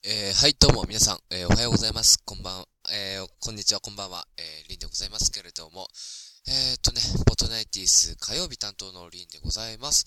はい、どうも、皆さん、おはようございます。こんばんは、こんにちは、こんばんは、リンでございますけれども、フォートナイティス火曜日担当のリンでございます。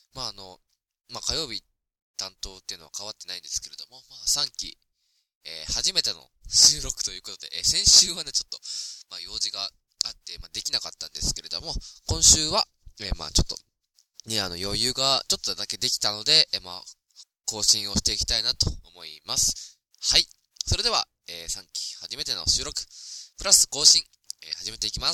火曜日担当っていうのは変わってないんですけれども、3期、初めての収録ということで、先週はね、ちょっと、用事があって、できなかったんですけれども、今週は、ちょっと、ね、余裕がちょっとだけできたので、更新をしていきたいなと思います。はい。それでは、3期初めての収録、プラス更新、始めていきます。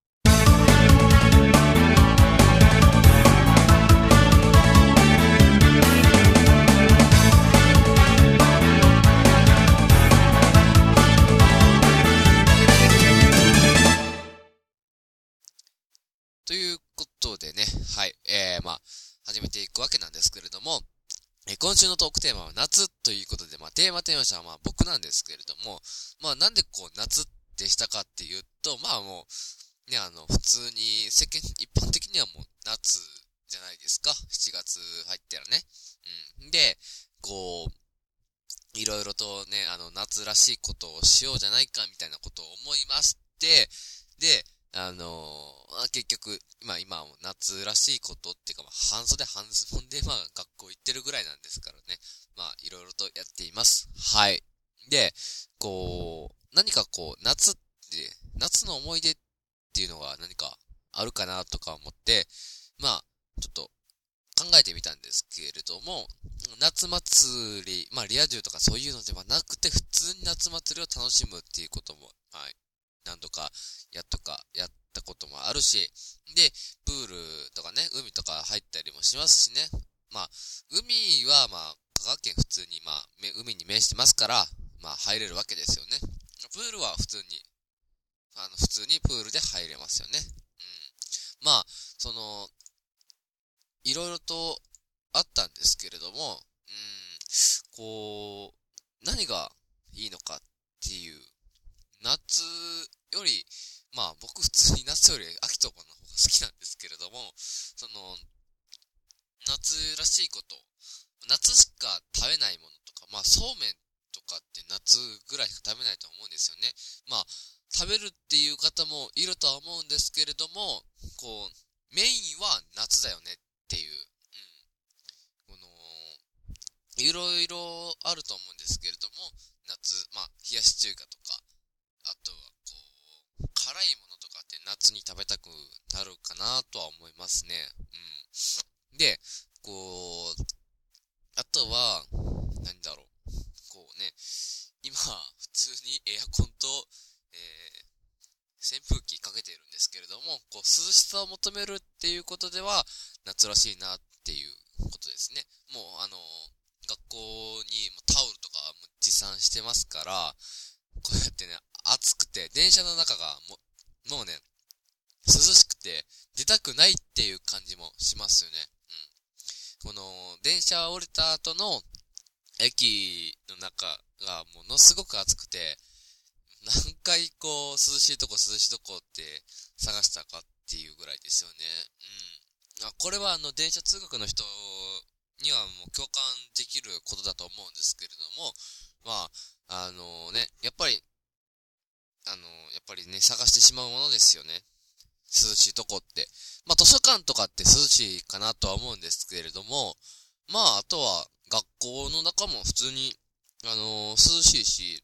ということでね、はい。始めていくわけなんですけれども、今週のトークテーマは夏ということで、テーマ者は僕なんですけれども、なんでこう夏ってしたかっていうと、もう、ね、普通に世間一般的にはもう夏じゃないですか。7月入ったらね。うん。で、こう、いろいろとね、夏らしいことをしようじゃないかみたいなことを思いまして、で、結局、今は夏らしいことっていうか、半袖半ズボンで、学校行ってるぐらいなんですからね。いろいろとやっています。はい。で、何か夏の思い出っていうのが何かあるかなとか思って、ちょっと考えてみたんですけれども、夏祭り、リア充とかそういうのではなくて、普通に夏祭りを楽しむっていうことも、はい。何度かやったこともあるし、で、プールとかね、海とか入ったりもしますしね。海は香川県普通に海に面してますから、入れるわけですよね。プールは普通に、普通にプールで入れますよね。うん。いろいろとあったんですけれども、何がいいのかっていう、夏より、僕普通に夏より秋とかの方が好きなんですけれども、夏らしいこと、夏しか食べないものとか、そうめんとかって夏ぐらいしか食べないと思うんですよね。食べるっていう方もいるとは思うんですけれども、メインは夏だよねっていう、いろいろあると思うんですけれども、夏、冷やし中華とか、あとは、辛いものとかって夏に食べたくなるかなとは思いますね。うん。で、あとは、今、普通にエアコンと、扇風機かけているんですけれども、涼しさを求めるっていうことでは、夏らしいなっていうことですね。もう、学校にタオルとかも持参してますから、こうやってね、暑くて、電車の中がもうね、涼しくて、出たくないっていう感じもしますよね。電車降りた後の駅の中がものすごく暑くて、何回涼しいとこって探したかっていうぐらいですよね。これは電車通学の人にはもう共感できることだと思うんですけれども、やっぱりね、探してしまうものですよね。涼しいとこって。図書館とかって涼しいかなとは思うんですけれども、あとは、学校の中も普通に、涼しいし、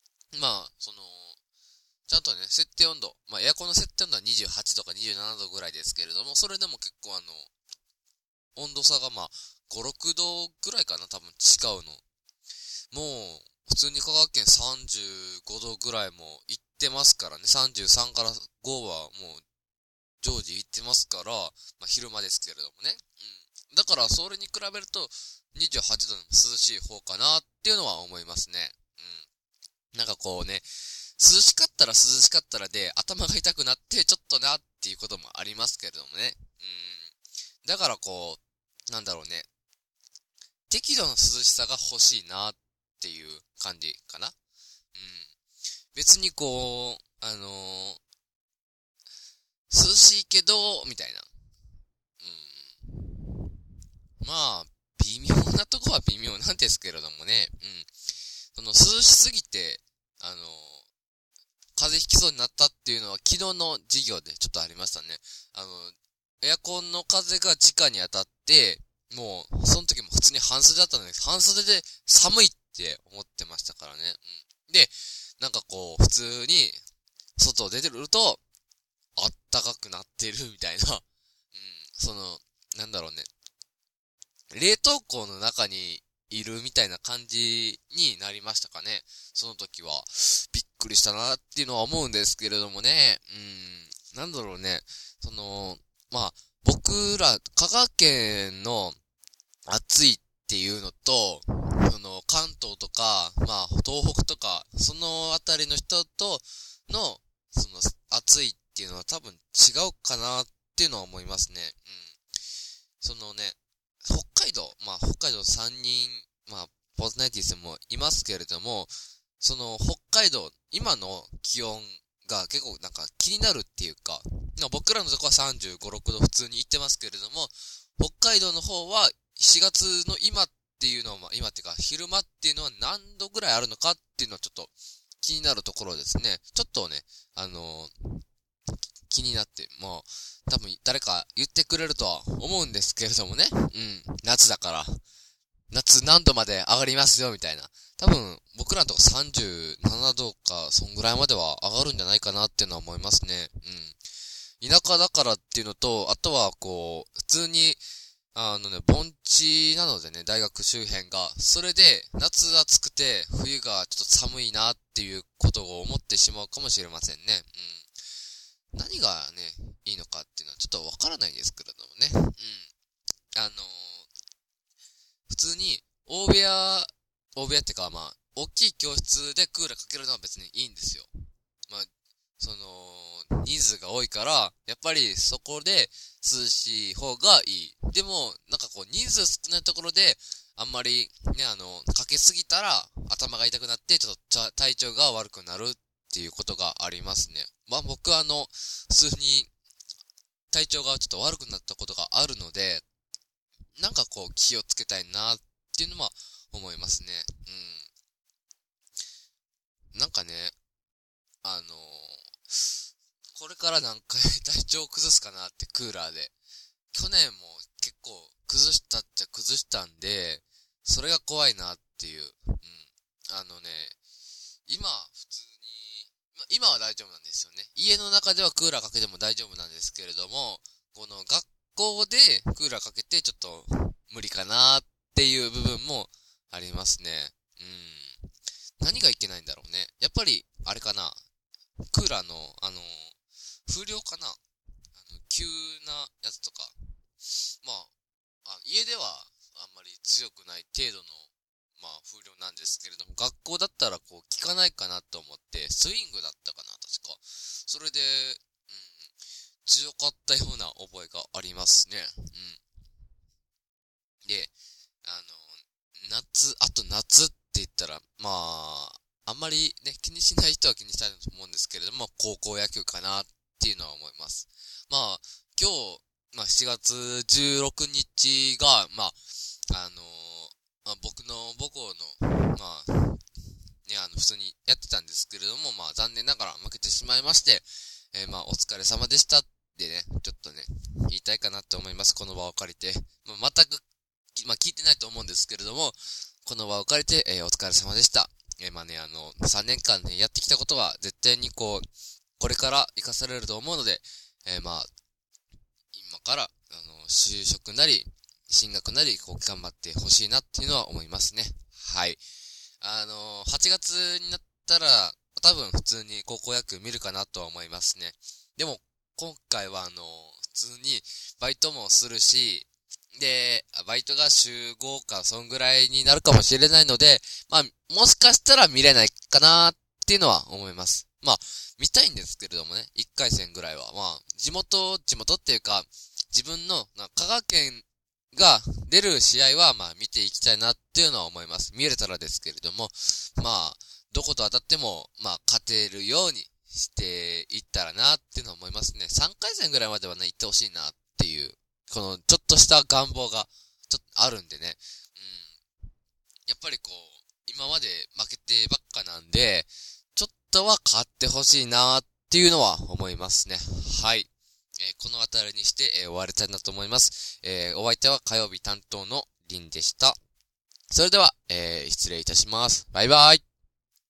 ちゃんとね、設定温度、エアコンの設定温度は28度か27度ぐらいですけれども、それでも結構温度差が5、6度ぐらいかな、多分違うの。もう、普通に香川県35度ぐらいも行ってますからね、33から5はもう常時行ってますから、昼間ですけれどもね。だから、それに比べると、28度の涼しい方かなっていうのは思いますね。涼しかったら涼しかったらで、頭が痛くなって、ちょっとなっていうこともありますけれどもね。だから適度な涼しさが欲しいなっていう感じかな。別に涼しいけど、みたいな。微妙なとこは微妙なんですけれどもね。 しすぎて、風邪ひきそうになったっていうのは昨日の授業でちょっとありましたね。エアコンの風が直に当たって、もう、その時も普通に半袖だったので、半袖で寒いって思ってましたからね。で、なんかこう、普通に、外を出てると、あったかくなってるみたいな。なんだろうね。冷凍庫の中にいるみたいな感じになりましたかね。その時は。びっくりしたなっていうのは思うんですけれどもね。なんだろうね。僕ら、香川県の暑いっていうのと、関東とか、東北とか、そのあたりの人との、暑いっていうのは多分違うかなっていうのは思いますね。北海道3人、パーソナリティスもいますけれども、北海道、今の気温が結構なんか気になるっていうか、僕らのとこは35、6度普通に行ってますけれども、北海道の方は4月の今っていうのは、今っていうか昼間っていうのは何度ぐらいあるのかっていうのはちょっと気になるところですね。ちょっとね、気になって、多分誰か言ってくれるとは思うんですけれどもね。夏だから。夏何度まで上がりますよ、みたいな。多分、僕らのとこ37度か、そんぐらいまでは上がるんじゃないかなっていうのは思いますね。田舎だからっていうのと、あとはこう、普通に、盆地なのでね、大学周辺が。それで、夏暑くて、冬がちょっと寒いなっていうことを思ってしまうかもしれませんね。何がね、いいのかっていうのはちょっとわからないですけれどもね。普通に、大部屋ってか、大きい教室でクーラーかけるのは別にいいんですよ。人数が多いから、やっぱりそこで涼しい方がいい。でも、なんかこう、人数少ないところで、あんまり、ね、かけすぎたら、頭が痛くなって、ちょっと体調が悪くなるっていうことがありますね。僕は普通に、体調がちょっと悪くなったことがあるので、なんかこう、気をつけたいなっていうのは思いますね。なんかね、これから何回体調を崩すかなってクーラーで。去年も結構崩したっちゃ崩したんで、それが怖いなっていう。今普通に、今は大丈夫なんですよね。家の中ではクーラーかけても大丈夫なんですけれども、この学校でクーラーかけてちょっと無理かなっていう部分もありますね。何がいけないんだろうね。やっぱり、あれかな。クーラーの、風量かな。急なやつとか。家ではあんまり強くない程度の、風量なんですけれども、学校だったらこう、効かないかなと思って、スイングだったかな、確か。それで、強かったような覚えがありますね。で、あと夏って言ったら、あんまりね、気にしない人は気にしたいと思うんですけれども、高校野球かなっていうのは思います。今日、7月16日が、僕の母校の、普通にやってたんですけれども、残念ながら負けてしまいまして、お疲れ様でしたってね、ちょっとね、言いたいかなって思います。この場を借りて。全く、聞いてないと思うんですけれども、この場を借りて、お疲れ様でした。3年間ね、やってきたことは、絶対にこれから活かされると思うので、今から、就職なり、進学なり、頑張ってほしいなっていうのは思いますね。はい。8月になったら、多分普通に高校野球見るかなとは思いますね。でも、今回は普通にバイトもするし、で、バイトが週5か、そんぐらいになるかもしれないので、もしかしたら見れないかなっていうのは思います。見たいんですけれどもね、1回戦ぐらいは。地元っていうか、自分の、香川県が出る試合は、見ていきたいなっていうのは思います。見れたらですけれども、どこと当たっても、勝てるようにしていったらなっていうのは思いますね。3回戦ぐらいまではね、行ってほしいなっていう、この、ちょっとした願望が、ちょっとあるんでね。やっぱり今まで負けてばっかなんで、ちょっとは買ってほしいなっていうのは思いますね。はい。このあたりにして、終わりたいなと思います。お相手は火曜日担当のリンでした。それでは、失礼いたします。バイバイ。